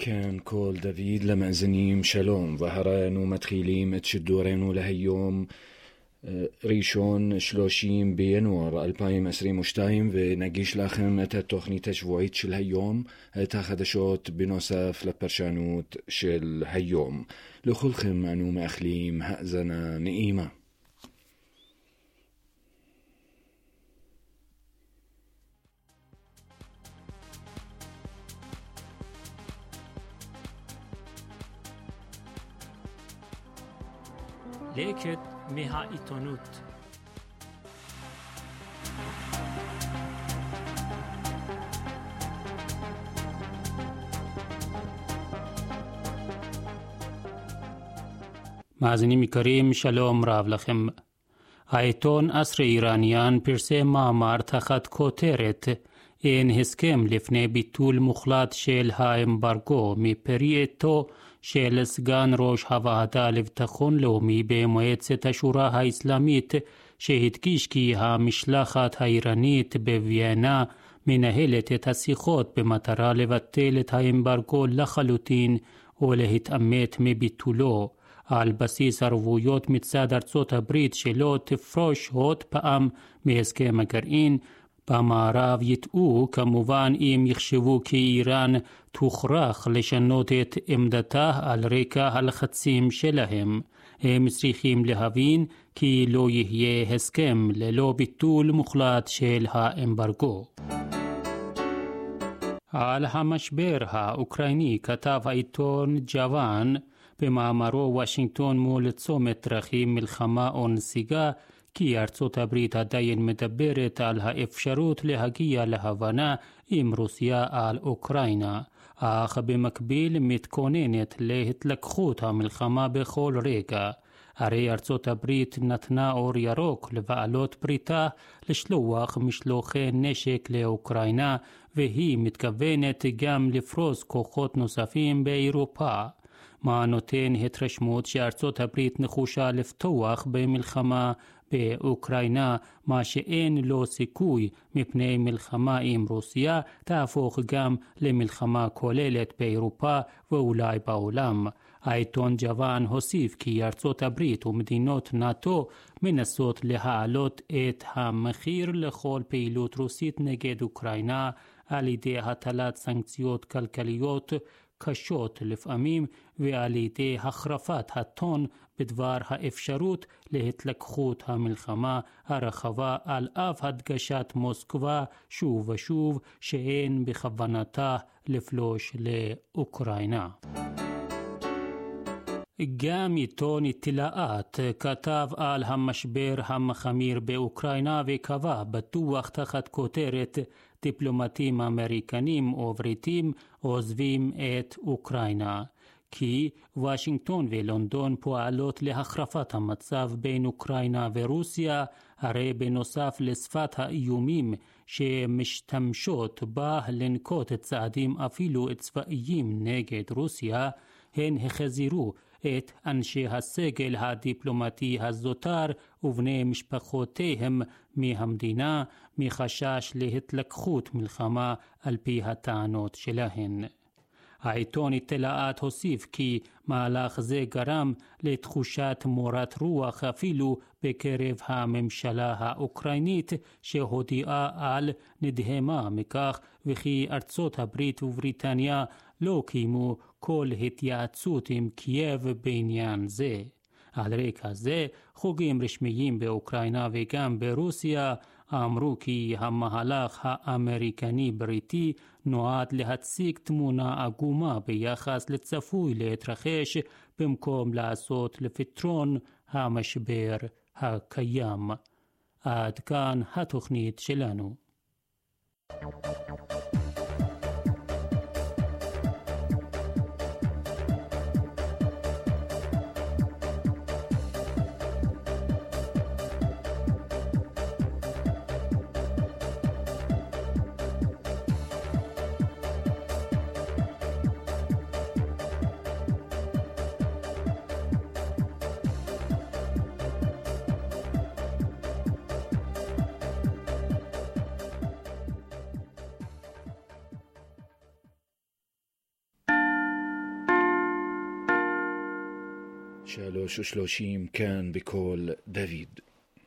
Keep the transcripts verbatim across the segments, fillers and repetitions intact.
كان كول دافيد لمأزنيم شلوم ظهرانو متخيليم اتشدورينو لهيوم ريشون شلوشيم بينور ألبايم أسري مشتايم ونجيش لخم اتا تخنيت شبوعيت شل هيوم اتا خدشوت بنوسف لبرشانوت شل هيوم لخلخم أنو مأخليم هأزنا نئيمة. לקט מהעיתונות. מאזינים יקרים, שלום רב לכם. העיתון אסרי איראניאן פרסם מאמר תחת כותרת אין הסכם לפני ביטול מוחלט של האמברגו מפרי עטו של סגן ראש הוועדה לביטחון לאומי במועצת השורא האסלאמית, שהדגיש כי המשלחת האיראנית בוויינה מנהלת את השיחות במטרה לבטל את האמברגו לחלוטין ולהתעמת מביטולו, על בסיס ערבויות מצד ארצות הברית שלא תפרוש עוד פעם מהסכם הגרעין. במערב יטעו כמובן אם יחשבו כי איראן תוכרח לשנות את עמדתה על רקע הלחצים שלהם. הם צריכים להבין כי לא יהיה הסכם ללא ביטול מוחלט של האמברגו. על המשבר האוקראיני כתב העיתון ג'וואן במאמרו וושינגטון מול צומת דרכים מלחמה או נסיגה, כי ארצות הברית עדיין מדברת על האפשרות להגיע להבנה עם רוסיה על אוקראינה, אך במקביל מתכוננת להתלקחות המלחמה בכל רגע. הרי ארצות הברית נתנה אור ירוק לבעלות בריתה לשלוח משלוחי נשק לאוקראינה, והיא מתכוונת גם לפרוס כוחות נוספים באירופה. מה נותן התרשמות שארצות הברית נחושה לפתוח במלחמה באוקראינה, מה שאין לו סיכוי מפני מלחמה עם רוסיה תהפוך גם למלחמה כוללת באירופה ואולי בעולם. העיתון ג'וואן הוסיף כי ארצות הברית ומדינות נאט"ו מנסות להעלות את המחיר לכל פעילות רוסית נגד אוקראינה על ידי הטלת סנקציות כלכליות קשות לפעמים ועל ידי החרפת הטון בדבר האפשרות להתלקחות המלחמה הרחבה, על אף הדגשת מוסקבה שוב ושוב שאין בכוונתה לפלוש לאוקראינה. גם עיתון אטלעת כתב על המשבר המחמיר באוקראינה וקבע בטוח תחת כותרת דיפלומטים אמריקנים או בריטים עוזבים את אוקראינה, כי וושינגטון ולונדון פועלות להחרפת המצב בין אוקראינה ורוסיה, הרי בנוסף לשפת האיומים שמשתמשות בה לנקוט צעדים אפילו צבאיים נגד רוסיה, הן החזירו את אנשי הסגל הדיפלומטי הזוטר ובני משפחותיהם מהמדינה מחשש להתלקחות מלחמה על פי הטענות שלהן. העיתון אטלעת הוסיף כי מהלך זה גרם לתחושת מורת רוח אפילו בקרב הממשלה האוקראינית, שהודיעה על נדהמה מכך וכי ארצות הברית ובריטניה לא קיימו כל התייעצות עם קייב בעניין זה. על רקע זה חוגים רשמיים באוקראינה וגם ברוסיה אמרו כי המהלך האמריקני-בריטי נועד להציג תמונה עגומה ביחס לצפוי להתרחש במקום לעשות לפתרון המשבר הקיים. עד כאן התוכנית שלנו. שלוש ושלושים כאן בקול דוד.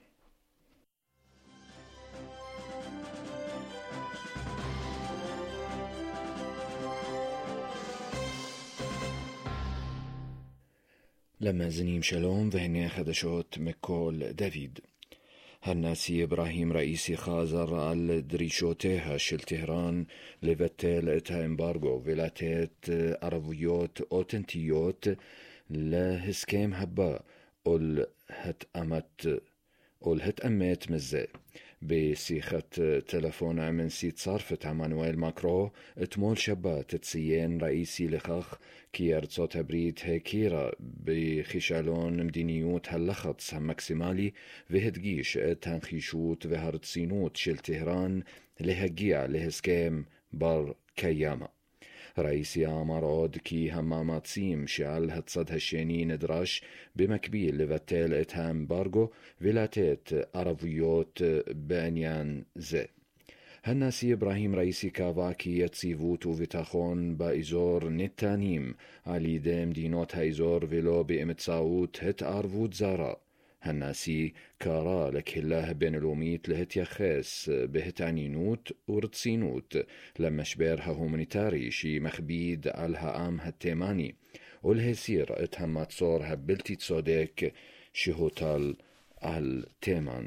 למאזינים שלום, והנה חדשות מקול דוד. הנשיא אברהים ראיסי חזר על דרישותיה של טהרן לבטל את האמברגו ולתת ערבויות אותנטיות להסכם הבא או להתאמת, או להתאמת מזה. בשיחת טלפון עם נשיא צרפת עמנואל מקרו אתמול שבת ציין ראיסי לכך כי ארצות הברית הכירה בכישלון מדיניות הלחץ המקסימלי והדגיש את הנחישות והרצינות של טהרן להגיע להסכם בר קיימא. ראיסי אמר עוד כי המאמצים שעל הצד השני נדרש במקביל לבטל את האמברגו ולתת ערבויות בעניין זה. הנשיא אברהים ראיסי קבע כי יציבות וביטחון באזור ניתנים על ידי מדינות האזור ולא באמצעות התערבות זרה. הנשיא קרא לקהילה הבינלאומית להתייחס בהתעניינות ורצינות למשבר ההומניטרי שמכביד על העם התימני ולהסיר את המצור הבלתי צודק שהוטל על תימן.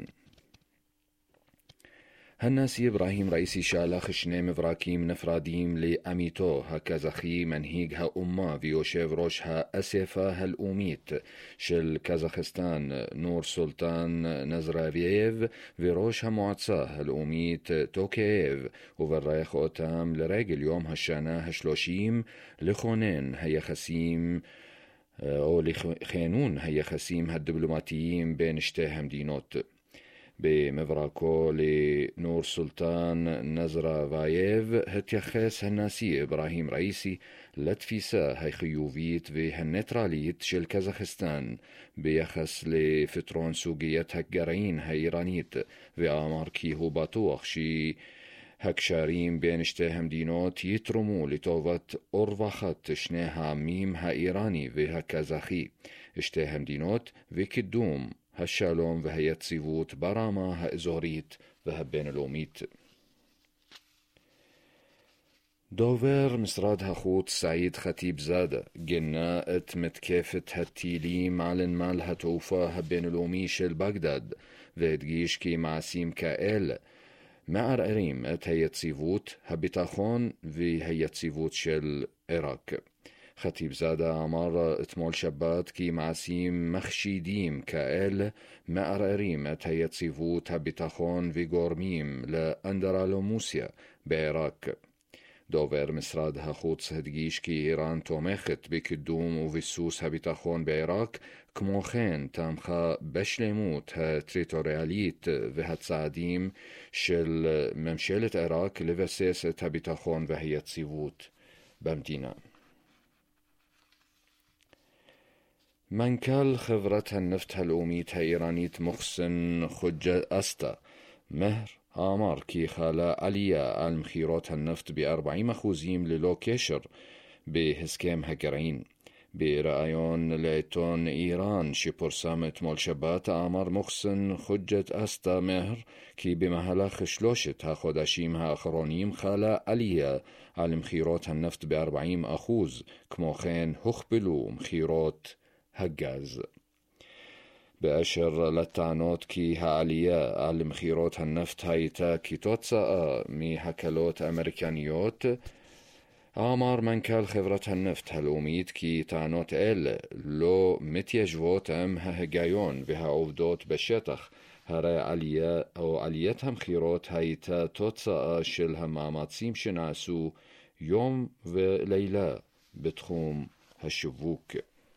הנשיא אברהים ראיסי שלח שני מברקים נפרדים לעמיתו הקזחי מנהיג האומה ויושב ראש האספה הלאומית של קזחסטן נור סולטן נזרבייב וראש המועצה הלאומית טוקייב וברך אותם לרגל יום השנה השלושים לכונן היחסים או לכינון היחסים הדיפלומטיים בין שתי המדינות. במברקו לנור סולטן נזרבייב התייחס הנשיא אברהים ראיסי לתפיסה החיובית והניטרלית של קזחסטן ביחס לפתרון סוגיית הגרעין האיראנית ואמר כי הוא בטוח שהקשרים בין שתי המדינות יתרמו לטובת ורווחת שני העמים האיראני והקזחי, שתי המדינות וקידום השלום והיציבות ברמה האזורית והבינלאומית. דובר משרד החוץ סעיד חטיב זאדה גינה את מתקפת הטילים על נמל התעופה הבינלאומי של בגדד והדגיש כי מעשים כאלה מערערים את היציבות, הביטחון והיציבות של עיראק. חטיב זאדה אמר אתמול שבת כי מעשים מחשידים כאלה מערערים את היציבות, הביטחון וגורמים לאנדרלמוסיה בעיראק. דובר משרד החוץ הדגיש כי איראן תומכת בקידום וביסוס הביטחון בעיראק, כמו כן תמכה בשלמות הטריטוריאלית והצעדים של ממשלת עיראק לבסס את הביטחון והיציבות במדינה. מנכ"ל חברת הנפט הלאומית האיראנית מוחסן חוג'אסטה מהר אמר כי חלה עלייה על מחירות הנפט ב-ארבעים אחוז ללא קשר בהסכם הגרעין. בראיון לעיתון איראן שפורסם אתמול שבת אמר מוחסן חוג'אסטה מהר כי במהלך שלושת החודשים האחרונים חלה עלייה על מחירות הנפט ב-ארבעים אחוז, כמו כן הוכפלו מחירות הגז. באשר לטענות כי העלייה על מחירות הנפט הייתה כתוצאה מהקלות אמריקניות, אמר מנכ"ל חברת הנפט הלאומית כי טענות אלה לא מתיישבות עם ההיגיון והעובדות בשטח, הרי עלייה או עליית המחירות הייתה תוצאה של המאמצים שנעשו יום ולילה בתחום השיווק.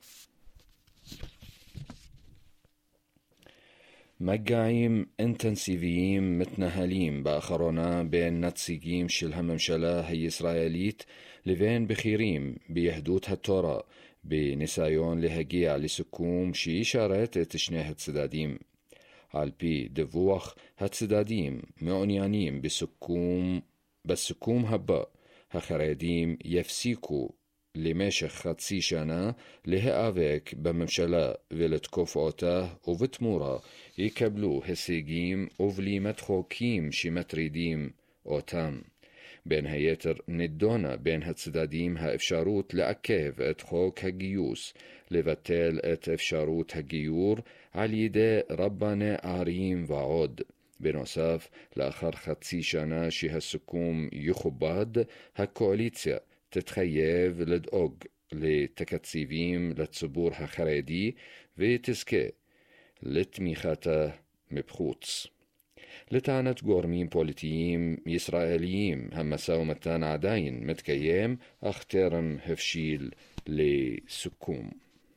מגעים אינטנסיביים מתנהלים באחרונה בין נציגים של הממשלה הישראלית לבין בכירים ביהדות התורה בניסיון להגיע לסיכום שישרת את שני הצדדים. על פי דיווח, הצדדים מעוניינים בסיכום, בסיכום הבא: החרדים יפסיקו למשך חצי שנה להיאבק בממשלה ולתקוף אותה, ובתמורה יקבלו הישגים ובלימת חוקים שמטרידים אותם. בין היתר נדונה בין הצדדים האפשרות לעכב את חוק הגיוס, לבטל את אפשרות הגיור על ידי רבני ערים ועוד. בנוסף, לאחר חצי שנה שהסיכום יכובד, הקואליציה תתחייב לדאוג לתקציבים לציבור החרדי ותזכה לתמיכתה מבחוץ. לטענת גורמים פוליטיים ישראליים, המשא ומתן עדיין מתקיים, אך טרם הבשיל לסיכום.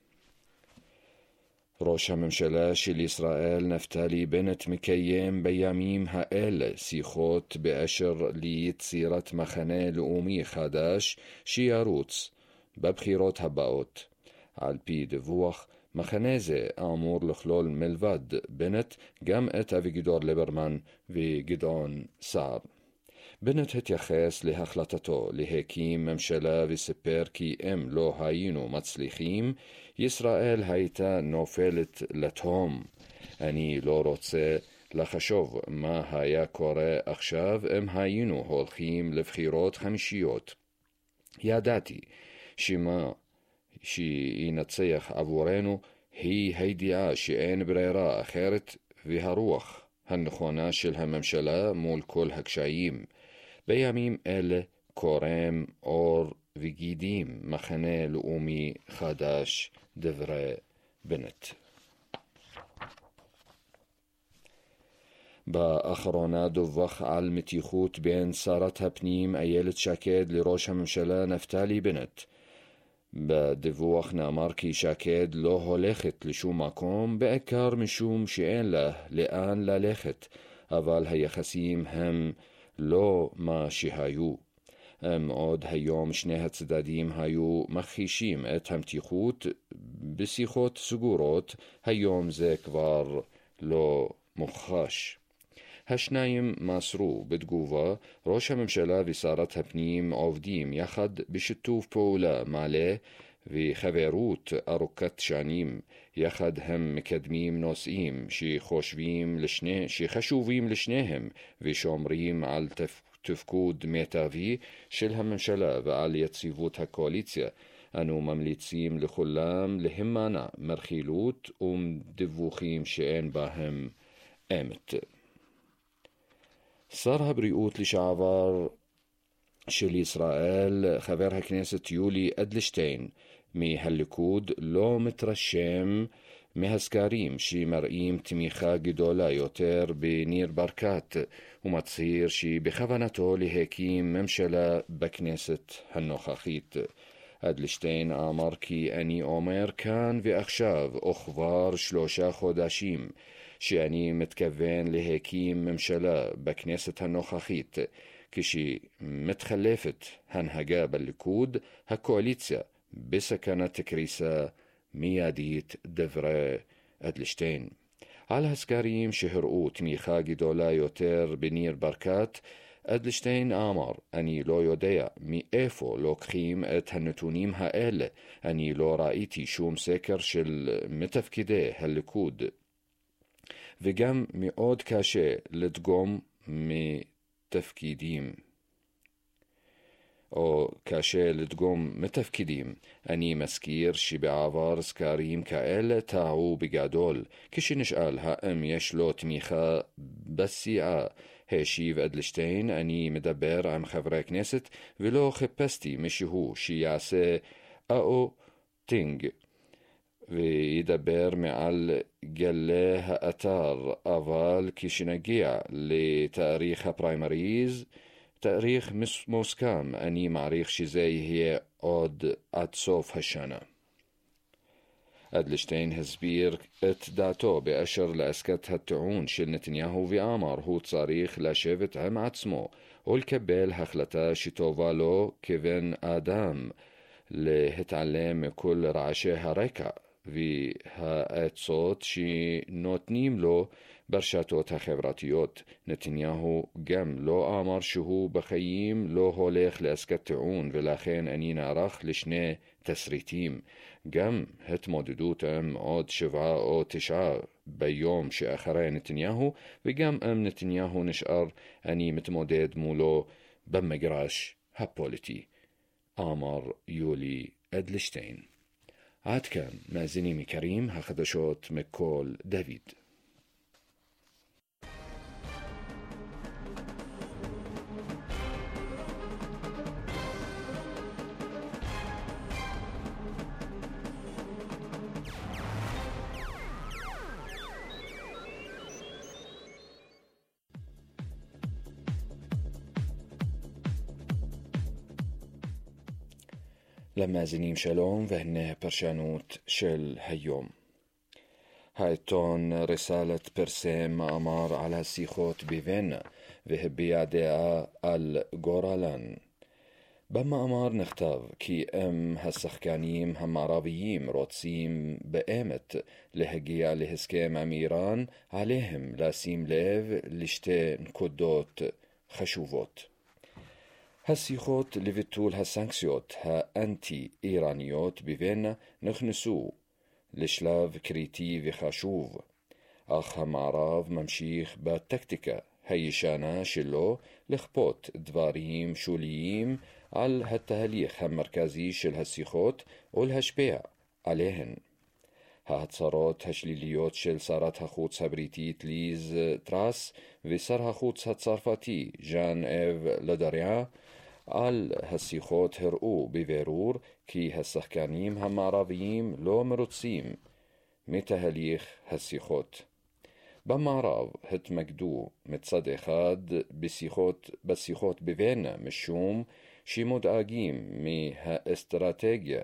ראש הממשלה של ישראל נפתלי בנט מקיים בימים האלה שיחות באשר ליצירת מחנה לאומי חדש שירוץ בבחירות הבאות. על פי דיווח, מחנה זה אמור לכלול מלבד בנט גם את אביגדור ליברמן וגדעון סער. בנט התייחס להחלטתו להקים ממשלה וסיפר כי אם לא היינו מצליחים, ישראל הייתה נופלת לתהום. אני לא רוצה לחשוב מה היה קורה עכשיו אם היינו הולכים לבחירות חמישיות. ידעתי שמה שינצח עבורנו היא הידיעה שאין ברירה אחרת והרוח הנכונה של הממשלה מול כל הקשיים. בימים אלה קורם אור וגידים מחנה לאומי חדש, דברי בנט. באחרונה דווח על מתיחות בין שרת הפנים איילת שקד לראש הממשלה נפתלי בנט. בדיווח נאמר כי שקד לא הולכת לשום מקום, בעיקר משום שאין לה לאן ללכת, אבל היחסים הם לא מה שהיו. הם עוד היום שני הצדדים היו מכחישים את המתיחות בשיחות סגורות, היום זה כבר לא מוכחש. השניים מסרו בתגובה, ראש הממשלה ושרת הפנים עובדים יחד בשיתוף פעולה מלא וחברות ארוכת שנים. יחד הם מקדמים נושאים שחושבים לשני, שחשובים לשניהם ושומרים על תפ, תפקוד מיטבי של הממשלה ועל יציבות הקואליציה. אנו ממליצים לכולם להימנע מרכילות ומדיווחים שאין בהם אמת. שר הבריאות לשעבר של ישראל, חבר הכנסת יולי אדלשטיין מהליכוד, לא מתרשם מהסקרים שמראים תמיכה גדולה יותר בניר ברקת, ומצהיר שבכוונתו להקים ממשלה בכנסת הנוכחית. אדלשטיין אמר כי אני אומר כאן ועכשיו וכבר שלושה חודשים שאני מתכוון להקים ממשלה בכנסת הנוכחית. כשמתחלפת הנהגה בליכוד, הקואליציה בסכנת קריסה מיידית, דברי אדלשטיין. על הסקרים שהראו תמיכה גדולה יותר בניר ברקת, אדלשטיין אמר, אני לא יודע מאיפה לוקחים את הנתונים האלה. אני לא ראיתי שום סקר של מתפקידי הליכוד. וגם מאוד קשה לדגום מתפקידים, או קשה לדגום מתפקידים. אני מזכיר שבעבר סקרים כאלה טעו בגדול. כשנשאל האם יש לו תמיכה בסיעה, השיב אדלשטיין, אני מדבר עם חברי כנסת ולא חיפשתי מישהו שיעשה אאו טינג וידבר מעל גלי האתר, אבל כשנגיע לתאריך הפריימריז, תאריך מוסכם, אני מעריך שזה יהיה עוד עד סוף השנה. אדלשטיין הסביר את דעתו באשר לעסקת הטיעון של נתניהו ואמר הוא צריך לשבת עם עצמו ולקבל החלטה שטובה לו כבן אדם, להתעלם מכל רעשי הרקע והעצות שנותנים לו ברשתות החברתיות. נתניהו גם לא אמר שהוא בחיים לא הולך לעסקת טיעון, ולכן אני נערך לשני תסריטים, גם התמודדות עם עוד שבעה או תשעה ביום שאחרי נתניהו, וגם אם נתניהו נשאר אני מתמודד מולו במגרש הפוליטי, אמר יולי אדלשטיין. עד כאן מאזינים יקרים, החדשות מכל דוד. למאזינים שלום, והנה פרשנות של היום. העיתון רסאלת פרסם מאמר על השיחות בווינה והביע דעה על גורלן. במאמר נכתב כי אם השחקנים המערביים רוצים באמת להגיע להסכם עם איראן, עליהם לשים לב לשתי נקודות חשובות. השיחות לביטול הסנקציות האנטי-איראניות בווינה נכנסו לשלב קריטי וחשוב, אך המערב ממשיך בטקטיקה הישנה שלו לכפות דברים שוליים על התהליך המרכזי של השיחות ולהשפיע עליהן. ההצהרות השליליות של שרת החוץ הבריטית ליז טראס ושר החוץ הצרפתי ז'אן אב לדריה על השיחות הראו בבירור כי השחקנים המערביים לא מרוצים מתהליך השיחות. במערב התמקדו מצד אחד בשיחות, בשיחות בווינה משום שמודאגים מהאסטרטגיה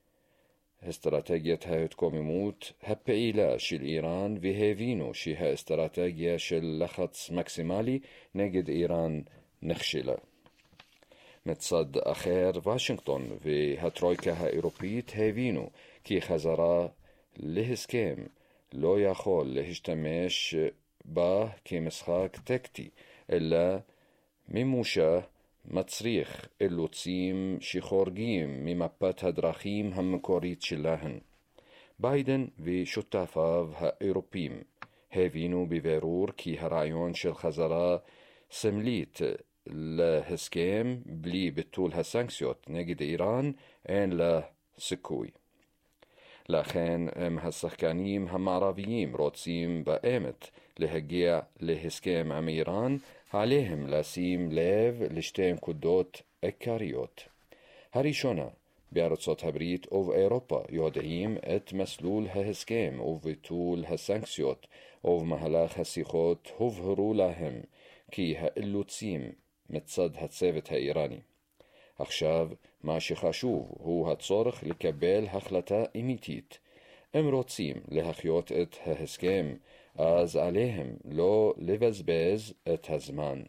אסטרטגיית ההתקוממות הפעילה של איראן, והבינו שהאסטרטגיה של לחץ מקסימלי נגד איראן נכשלה. מצד אחר, וושינגטון והטרויקה האירופית הבינו כי חזרה להסכם לא יכול להשתמש בה כמשחק טקטי, אלא מימושה מצריך אילוצים שחורגים ממפת הדרכים המקורית שלהן. ביידן ושותפיו האירופים הבינו בבירור כי הרעיון של חזרה סמלית להסכם בלי ביטול הסנקציות נגד איראן אין לה סיכוי. לכן אם השחקנים המערביים רוצים באמת להגיע להסכם עם איראן, עליהם לשים לב לשתי נקודות עיקריות. הראשונה, בארצות הברית ובאירופה יודעים את מסלול ההסכם וביטול הסנקציות, ובמהלך השיחות הובהרו להם כי האילוצים מצד הצוות האיראני. עכשיו, מה שחשוב הוא הצורך לקבל החלטה אמיתית. אם רוצים להחיות את ההסכם, אז עליהם לא לבזבז את הזמן.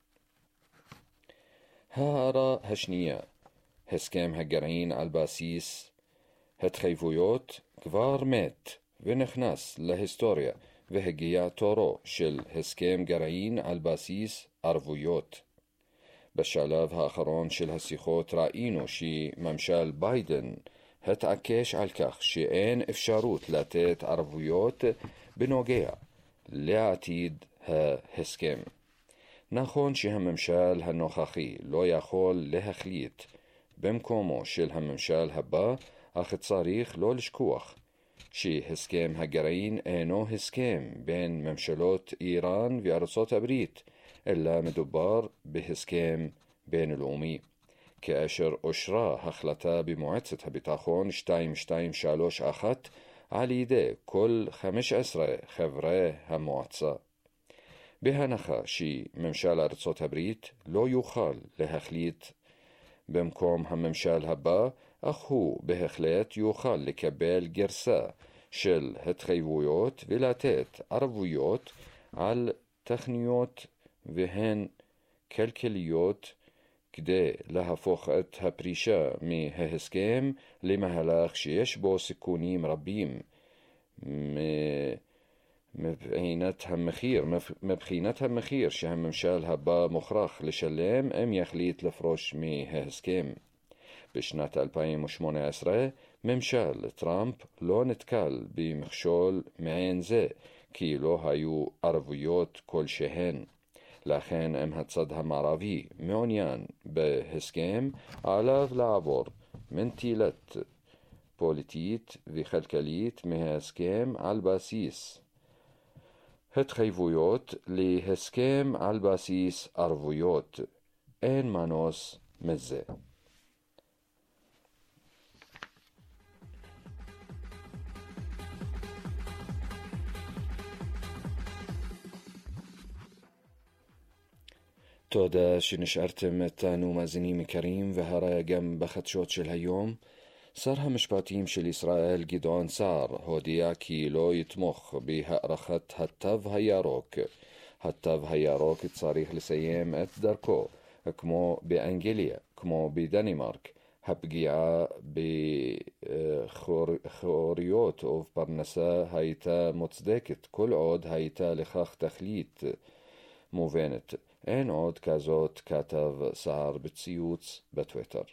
הערה השנייה, הסכם הגרעין על בסיס התחייבויות כבר מת ונכנס להיסטוריה, והגיע תורו של הסכם גרעין על בסיס ערבויות. בשלב האחרון של השיחות ראינו שממשל ביידן התעקש על כך שאין אפשרות לתת ערבויות בנוגע לעתיד ההסכם. נכון שהממשל הנוכחי לא יכול להחליט במקומו של הממשל הבא, אך צריך לא לשכוח שהסכם הגרעין אינו הסכם בין ממשלות איראן וארצות הברית, אלא מדובר בהסכם בינלאומי. כאשר אושרה החלטה במועצת הביטחון שתיים שתיים שלוש אחת על ידי כל חמש עשרה חברי המועצה. בהנחה שממשל ארצות הברית לא יוכל להחליט במקום הממשל הבא, אך הוא בהחלט יוכל לקבל גרסה של התחייבויות ולתת ערבויות על תכניות והן כלכליות כדי להפוך את הפרישה מההסכם למהלך שיש בו סיכונים רבים מבחינת המחיר, מבחינת המחיר שהממשל הבא מוכרח לשלם אם יחליט לפרוש מההסכם. בשנת אלפיים ושמונה עשרה ממשל טראמפ לא נתקל במכשול מעין זה, כי לא היו ערבויות כלשהן. לכן אם הצד המערבי מעוניין בהסכם, עליו לעבור מנטילת פוליטית וכלכלית מההסכם על בסיס התחייבויות להסכם על בסיס ערבויות. אין מנוס מזה. תודה שנשארתם איתנו מאזינים יקרים, והרי גם בחדשות של היום. שר המשפטים של ישראל גדעון סער הודיע כי לא יתמוך בהארכת התו הירוק. התו הירוק צריך לסיים את דרכו, כמו באנגליה, כמו בדנמרק. הפגיעה בחירויות ובפרנסה הייתה מוצדקת כל עוד הייתה לכך תכלית מובנת. אין עוד כזאת, כתב סער בציוץ בטוויטר.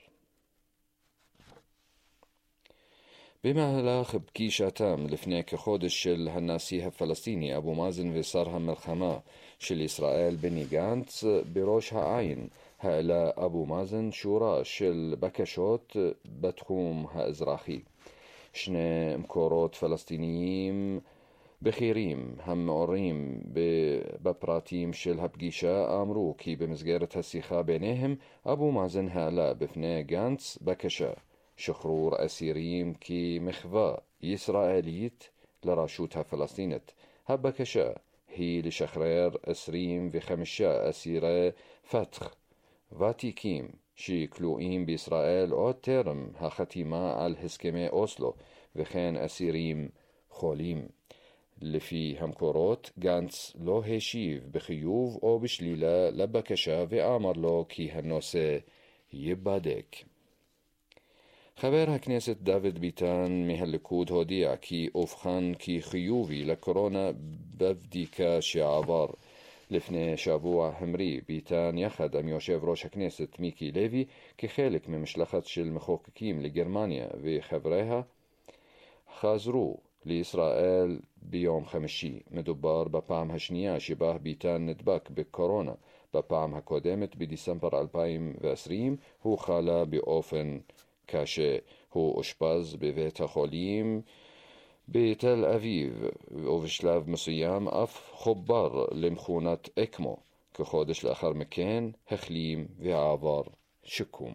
במהלך פגישתם לפני כחודש של הנשיא הפלסטיני אבו מאזן ושר המלחמה של ישראל בני גנץ בראש העין, העלה אבו מאזן שורה של בקשות בתחום האזרחי. שני מקורות פלסטיניים בכירים המעורים בפרטים של הפגישה אמרו כי במסגרת השיחה ביניהם אבו מאזן העלה בפני גנץ בקשה שחרור אסירים כמחווה ישראלית לרשות הפלסטינית. הבקשה היא לשחרר עשרים וחמישה אסירי פתח ותיקים שכלואים בישראל עוד טרם החתימה על הסכמי אוסלו, וכן אסירים חולים. לפי המקורות, גנץ לא השיב בחיוב או בשלילה לבקשה ואמר לו כי הנושא ייבדק. חבר הכנסת דוד ביטן מהליכוד הודיע כי אובחן כחיובי לקורונה בבדיקה שעבר. לפני שבוע המריא ביטן יחד עם יושב ראש הכנסת מיקי לוי כחלק ממשלחת של מחוקקים לגרמניה וחבריה חזרו לישראל ביום חמישי. מדובר בפעם השנייה שבה ביטן נדבק בקורונה. בפעם הקודמת בדצמבר אלפיים ועשרים הוא חלה באופן קשה. הוא אושפז בבית החולים בתל אביב, ובשלב מסוים אף חובר למכונת אקמו. כחודש לאחר מכן החלים ועבר שיקום.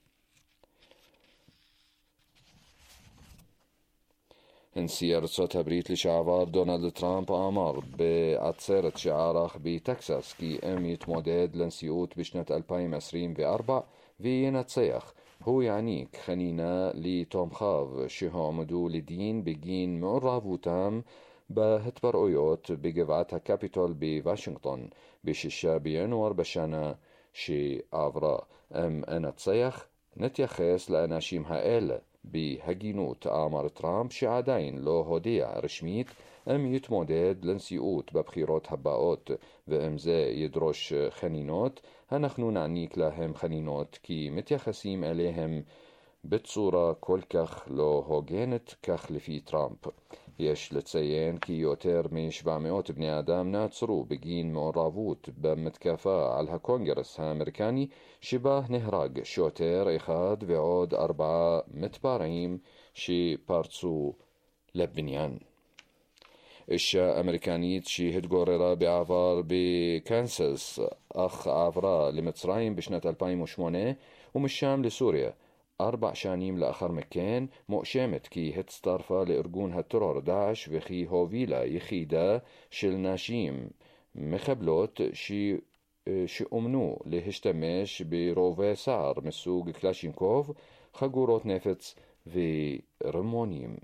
נשיא ארצות הברית לשעבר דונלד טראמפ אמר בעצרת שערך בטקסס כי אם יתמודד לנשיאות בשנת אלפיים עשרים וארבע וינצח, הוא יעניק חנינה לתומכיו שהועמדו לדין בגין מעורבותם בהתפרעויות בגבעת הקפיטול בוושינגטון בשישה בינואר בשנה שעברה. אם אנצח, נתייחס לאנשים האלה בהגינות, אמר טראמפ, שעדיין לא הודיע רשמית אם יתמודד לנשיאות בבחירות הבאות, ואם זה ידרוש חנינות, אנחנו נעניק להם חנינות כי מתייחסים אליהם בצורה כל כך לא הוגנת, כך לפי טראמפ. יש לציין כי יותר מ-שבע מאות בני אדם נעצרו בגין מעורבות במתקפה על הקונגרס האמריקני שבה נהרג שוטר אחד ועוד ארבעה מתפרעים שפרצו לבניין. אישה אמריקנית שהתגוררה בעבר בקנסס אך עברה למצרים בשנת אלפיים ושמונה ומשם לסוריה ארבע שנים לאחר מכן מואשמת כי הצטרפה לארגון הטרור דאעש וכי הובילה יחידה של נשים מחבלות ש... שאומנו להשתמש ברובי סער מסוג קלשינקוב, חגורות נפץ ורמונים.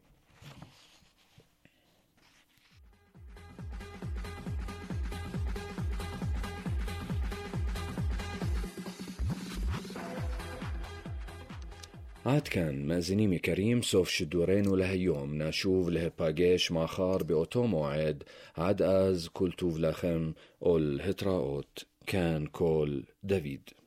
عاد كان مأزنيمي كريم صوف شدورينو لهيوم نشوف لهباقيش ماخار بأوتو موعد عاد از كل توف لخم أول هتراؤوت كان كول دافيد.